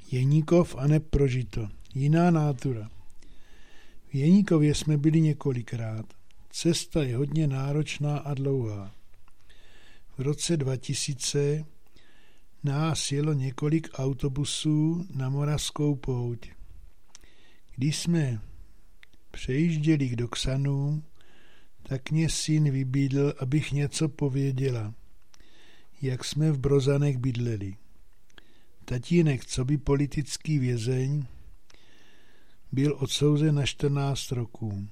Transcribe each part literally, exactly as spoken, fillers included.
Jeníkov a neprožito. Jiná nátura. V Jeníkově jsme byli několikrát. Cesta je hodně náročná a dlouhá. V roce dva tisíce nás jelo několik autobusů na Moravskou pouť. Když jsme přejížděli k Doksanům, tak mě syn vybídl, abych něco pověděla, jak jsme v Brozanech bydleli. Tatínek, coby politický vězeň, byl odsouzen na čtrnáct roků.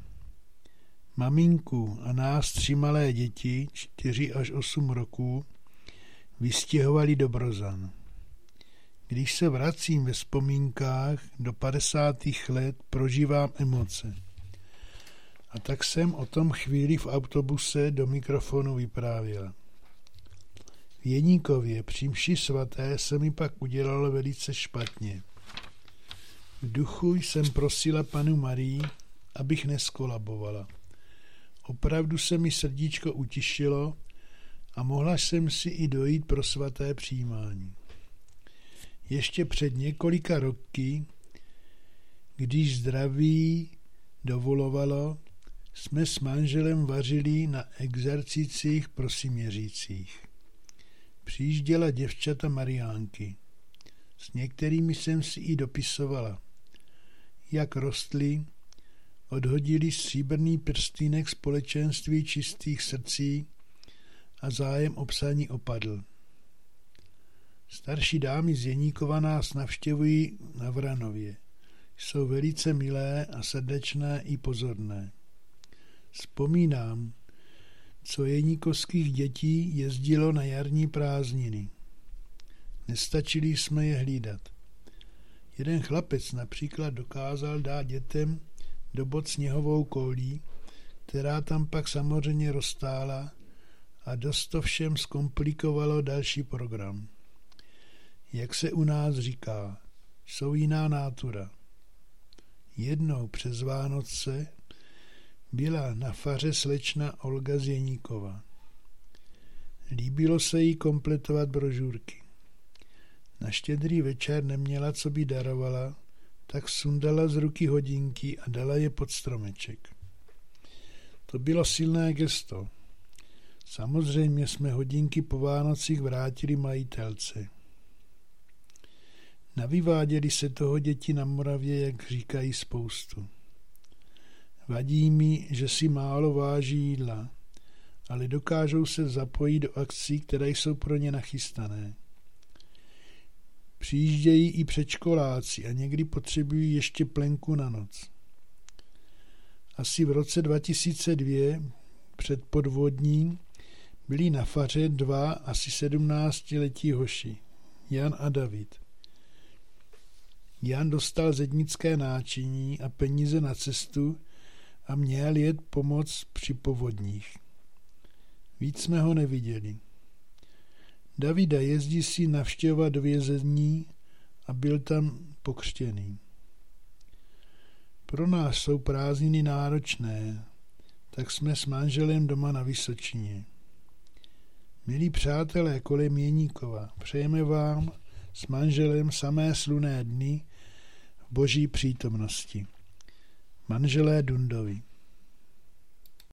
Maminku a nás tři malé děti, čtyři až osm roků, vystěhovali do Brozan. Když se vracím ve vzpomínkách do padesátých let, prožívám emoce. A tak jsem o tom chvíli v autobuse do mikrofonu vyprávěla. V Jeníkově při mši svaté se mi pak udělalo velice špatně. V duchu jsem prosila panu Marii, abych neskolabovala. Opravdu se mi srdíčko utišilo a mohla jsem si i dojít pro svaté přijímání. Ještě před několika roky, když zdraví dovolovalo, jsme s manželem vařili na exercicích prosiměřících. Přijížděla děvčata Mariánky. S některými jsem si i dopisovala. Jak rostly, odhodili stříbrný prstýnek společenství čistých srdcí a zájem o psaní opadl. Starší dámy z Jeníkova nás navštěvují na Vranově. Jsou velice milé a srdečné i pozorné. Vzpomínám, co jeníkovských dětí jezdilo na jarní prázdniny. Nestačili jsme je hlídat. Jeden chlapec například dokázal dát dětem do bod sněhovou koulí, která tam pak samozřejmě roztála a dost to všem zkomplikovalo další program. Jak se u nás říká, jsou jiná nátura. Jednou přes Vánoce byla na faře slečna Olga z Jeníkova. Líbilo se jí kompletovat brožurky. Na štědrý večer neměla, co by darovala, tak sundala z ruky hodinky a dala je pod stromeček. To bylo silné gesto. Samozřejmě jsme hodinky po Vánocích vrátili majitelce. Navyváděli se toho děti na Moravě, jak říkají, spoustu. Vadí mi, že si málo váží jídla, ale dokážou se zapojit do akcí, které jsou pro ně nachystané. Přijíždějí i předškoláci a někdy potřebují ještě plenku na noc. Asi v roce dva tisíce dva před podvodním byli na faře dva asi sedmnáctiletí hoši, Jan a David. Jan dostal zednické náčiní a peníze na cestu a měl jet pomoct při povodních. Víc jsme ho neviděli. Davida jezdí si navštěvovat do vězení a byl tam pokřtěný. Pro nás jsou prázdniny náročné, tak jsme s manželem doma na Vysočině. Milí přátelé kolem Jeníkova, přejeme vám s manželem samé slunné dny v boží přítomnosti. Manželé Dundovi.